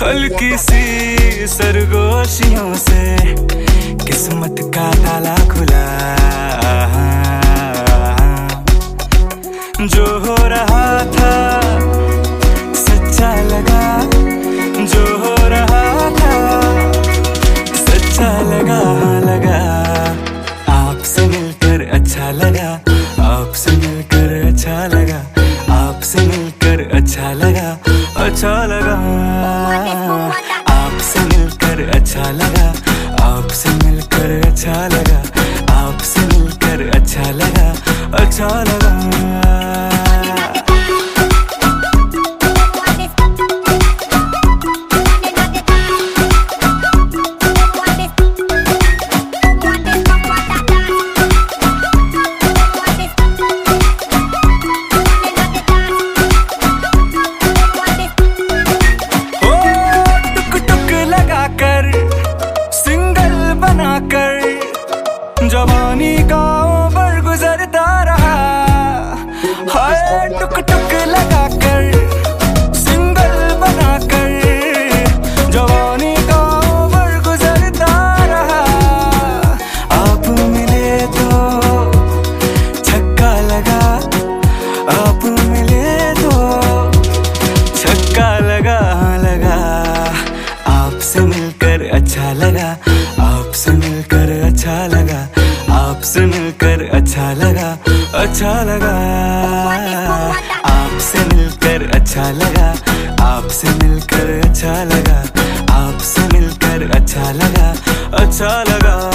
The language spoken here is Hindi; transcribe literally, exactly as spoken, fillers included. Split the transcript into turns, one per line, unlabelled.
हल्की सी सरगोशियों से किस्मत का ताला खुला। जो हो रहा था सच्चा लगा, जो हो रहा था सच्चा लगा लगा। आपसे मिलकर अच्छा लगा, आपसे मिलकर अच्छा लगा, आपसे मिलकर अच्छा लगा, अच्छा लगा। आपसे मिलकर अच्छा लगा, आपसे मिलकर अच्छा लगा, आपसे मिलकर अच्छा लगा, अच्छा लगा। जवानी का ओवर गुजरता रहा, हाय टुक टुक लगा कर सिंगल बना कर। जवानी का ओवर गुजरता रहा, आप मिले तो छक्का लगा, आप मिले तो छक्का लगा लगा। आपसे मिलकर अच्छा लगा, आपसे मिलकर अच्छा लगा, आपसे मिलकर अच्छा लगा, अच्छा लगा। आपसे मिलकर अच्छा लगा, आपसे मिलकर अच्छा लगा, आपसे मिलकर अच्छा लगा, अच्छा लगा।